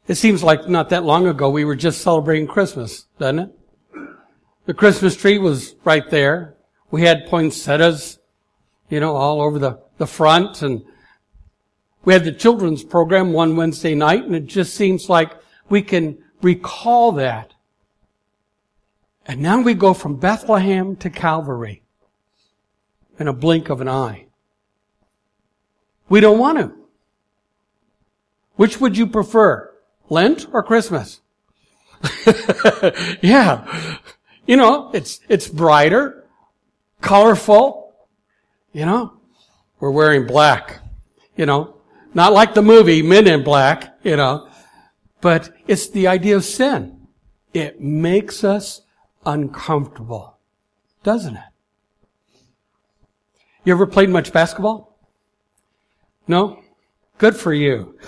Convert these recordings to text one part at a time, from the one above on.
It seems like not that long ago we were just celebrating Christmas, doesn't it? The Christmas tree was right there. We had poinsettias, all over the front, and we had the children's program one Wednesday night, and it just seems like we can recall that. And now we go from Bethlehem to Calvary in a blink of an eye. We don't want to. Which would you prefer, Lent or Christmas? Yeah. It's brighter, colorful. We're wearing black. Not like the movie Men in Black, but it's the idea of sin. It makes us uncomfortable, doesn't it? You ever played much basketball? No? Good for you.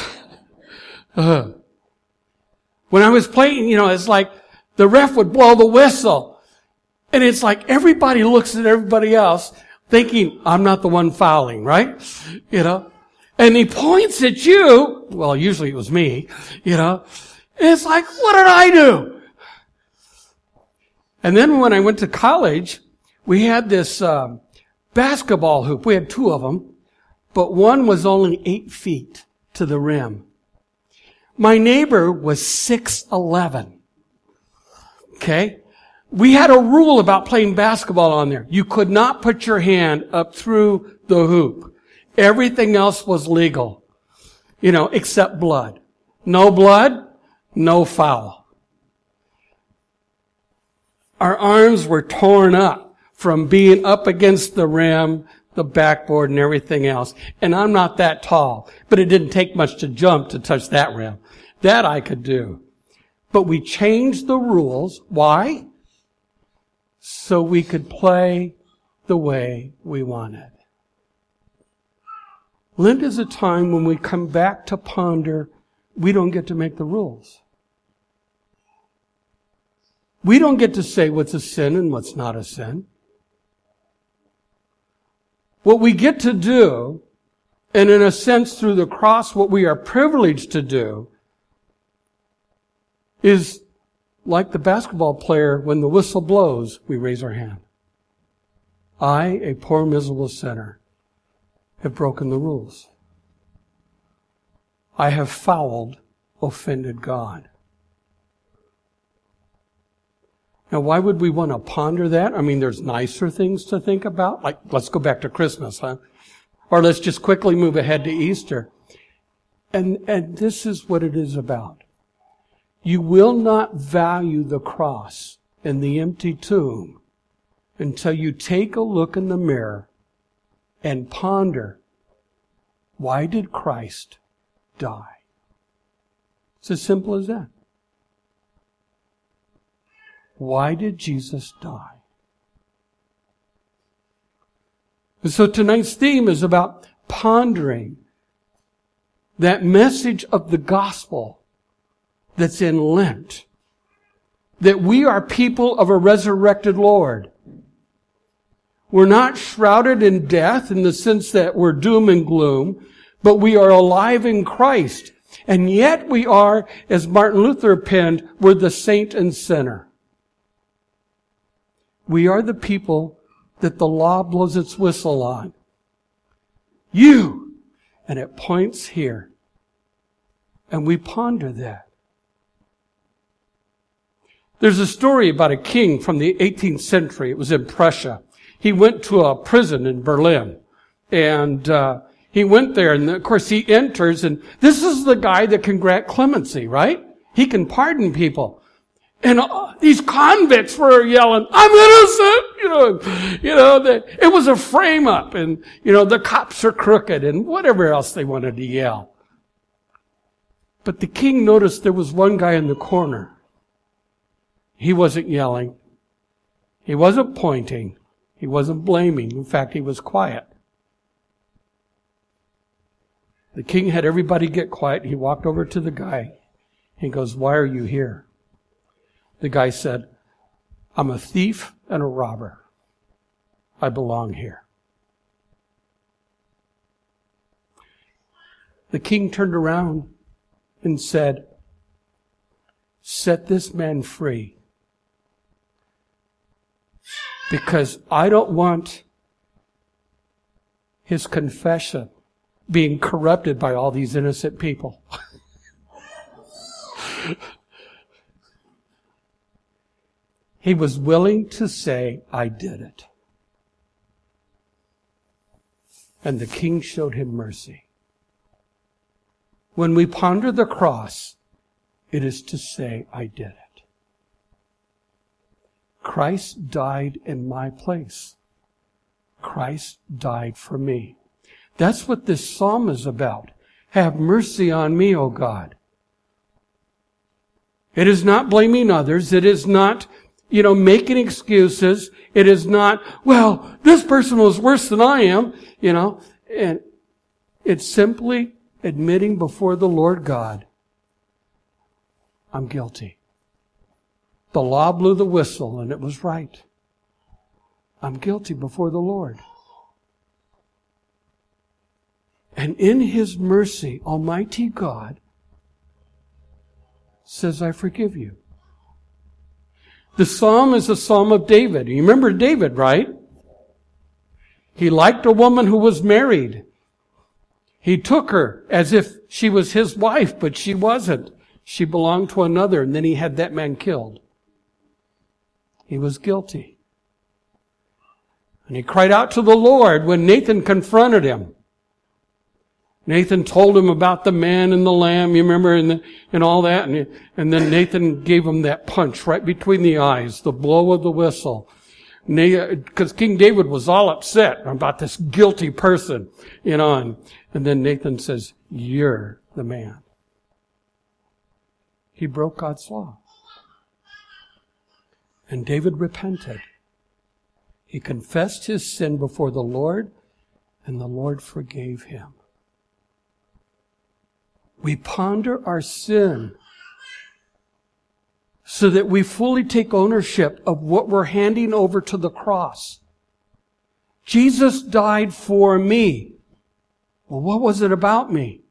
When I was playing, it's like the ref would blow the whistle. And it's like everybody looks at everybody else thinking, I'm not the one fouling, right? And he points at you. Well, usually it was me, And it's like, what did I do? And then when I went to college, we had this basketball hoop. We had two of them, but one was only 8 feet to the rim. My neighbor was 6'11". Okay? We had a rule about playing basketball on there. You could not put your hand up through the hoop. Everything else was legal. Except blood. No blood, no foul. Our arms were torn up from being up against the rim, the backboard, and everything else. And I'm not that tall, but it didn't take much to jump to touch that rim. That I could do. But we changed the rules. Why? So we could play the way we wanted. Lent is a time when we come back to ponder, we don't get to make the rules. We don't get to say what's a sin and what's not a sin. What we get to do, and in a sense through the cross, what we are privileged to do, is like the basketball player, when the whistle blows, we raise our hand. I, a poor miserable sinner, have broken the rules. I have fouled, offended God. Now, why would we want to ponder that? I mean, there's nicer things to think about. Like, let's go back to Christmas, huh? Or let's just quickly move ahead to Easter. And this is what it is about. You will not value the cross and the empty tomb until you take a look in the mirror and ponder, why did Christ die? It's as simple as that. Why did Jesus die? And so tonight's theme is about pondering that message of the gospel that's in Lent. That we are people of a resurrected Lord. We're not shrouded in death in the sense that we're doom and gloom, but we are alive in Christ. And yet we are, as Martin Luther penned, we're the saint and sinner. We are the people that the law blows its whistle on. You! And it points here. And we ponder that. There's a story about a king from the 18th century. It was in Prussia. He went to a prison in Berlin. And he went there, and of course he enters, and this is the guy that can grant clemency, right? He can pardon people. And these convicts were yelling, I'm innocent! It was a frame-up, and, the cops are crooked, and whatever else they wanted to yell. But the king noticed there was one guy in the corner. He wasn't yelling. He wasn't pointing. He wasn't blaming. In fact, he was quiet. The king had everybody get quiet. He walked over to the guy. He goes, why are you here? The guy said, I'm a thief and a robber. I belong here. The king turned around and said, set this man free. Because I don't want his confession being corrupted by all these innocent people. He was willing to say, I did it. And the king showed him mercy. When we ponder the cross, it is to say, I did it. Christ died in my place. Christ died for me. That's what this psalm is about. Have mercy on me, O God. It is not blaming others. It is not, making excuses. It is not, well, this person was worse than I am, and it's simply admitting before the Lord God, I'm guilty. The law blew the whistle and it was right. I'm guilty before the Lord. And in His mercy, Almighty God says, I forgive you. The psalm is a psalm of David. You remember David, right? He liked a woman who was married. He took her as if she was his wife, but she wasn't. She belonged to another, and then he had that man killed. He was guilty. And he cried out to the Lord when Nathan confronted him. Nathan told him about the man and the lamb, you remember, and all that. And then Nathan gave him that punch right between the eyes, the blow of the whistle. Because King David was all upset about this guilty person, and then Nathan says, you're the man. He broke God's law. And David repented. He confessed his sin before the Lord, and the Lord forgave him. We ponder our sin so that we fully take ownership of what we're handing over to the cross. Jesus died for me. Well, what was it about me?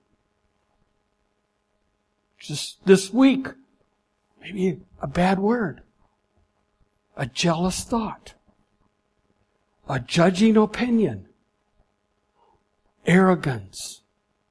Just this week, maybe a bad word, a jealous thought, a judging opinion, arrogance,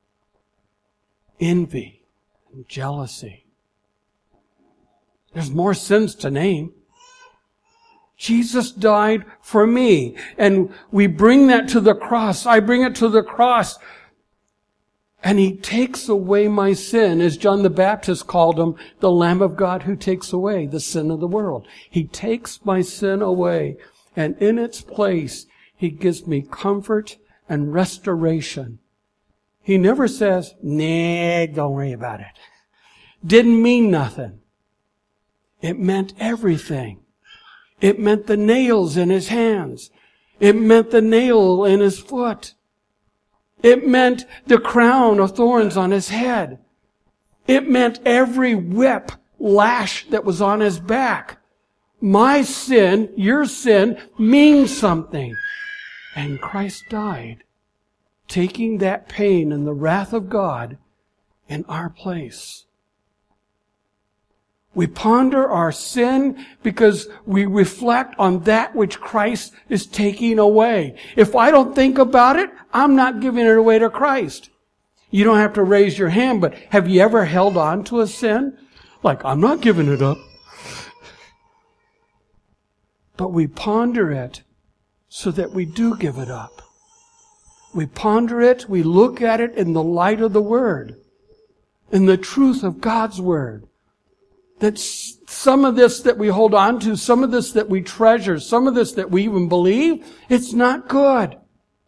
envy, and jealousy. There's more sins to name. Jesus died for me. And we bring that to the cross. I bring it to the cross. And He takes away my sin, as John the Baptist called Him, the Lamb of God who takes away the sin of the world. He takes my sin away. And in its place, He gives me comfort and restoration. He never says, nah, don't worry about it. Didn't mean nothing. It meant everything. It meant the nails in His hands. It meant the nail in His foot. It meant the crown of thorns on His head. It meant every whip, lash that was on His back. My sin, your sin, means something. And Christ died, taking that pain and the wrath of God in our place. We ponder our sin because we reflect on that which Christ is taking away. If I don't think about it, I'm not giving it away to Christ. You don't have to raise your hand, but have you ever held on to a sin? Like, I'm not giving it up. But we ponder it so that we do give it up. We ponder it, we look at it in the light of the Word, in the truth of God's Word. That some of this that we hold on to, some of this that we treasure, some of this that we even believe, it's not good.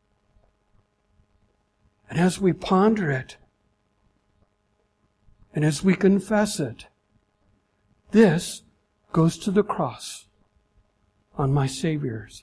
And as we ponder it, and as we confess it, this goes to the cross on my Savior's.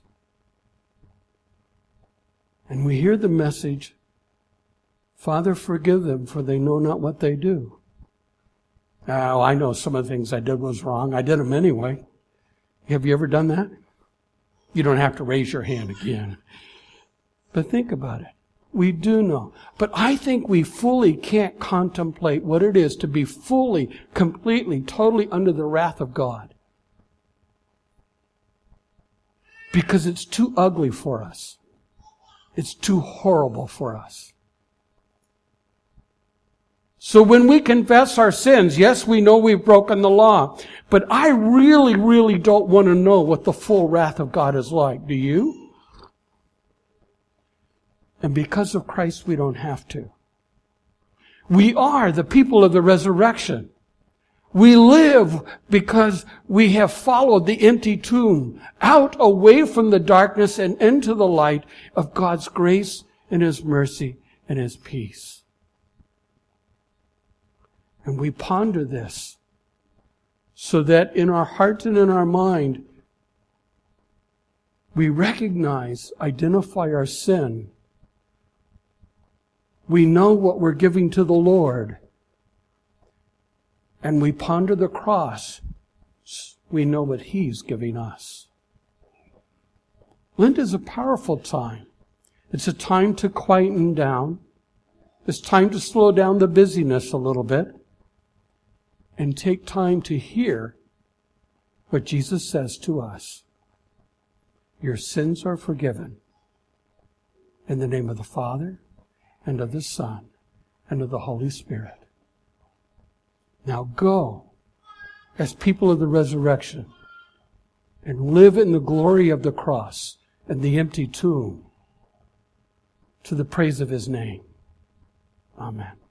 And we hear the message, Father, forgive them, for they know not what they do. Now, I know some of the things I did was wrong. I did them anyway. Have you ever done that? You don't have to raise your hand again. But think about it. We do know. But I think we fully can't contemplate what it is to be fully, completely, totally under the wrath of God. Because it's too ugly for us. It's too horrible for us. So when we confess our sins, yes, we know we've broken the law. But I really, really don't want to know what the full wrath of God is like. Do you? And because of Christ, we don't have to. We are the people of the resurrection. We live because we have followed the empty tomb out away from the darkness and into the light of God's grace and His mercy and His peace. And we ponder this so that in our heart and in our mind, we recognize, identify our sin. We know what we're giving to the Lord. And we ponder the cross. We know what He's giving us. Lent is a powerful time. It's a time to quieten down. It's time to slow down the busyness a little bit. And take time to hear what Jesus says to us. Your sins are forgiven. In the name of the Father, and of the Son, and of the Holy Spirit. Now go as people of the resurrection and live in the glory of the cross and the empty tomb to the praise of His name. Amen.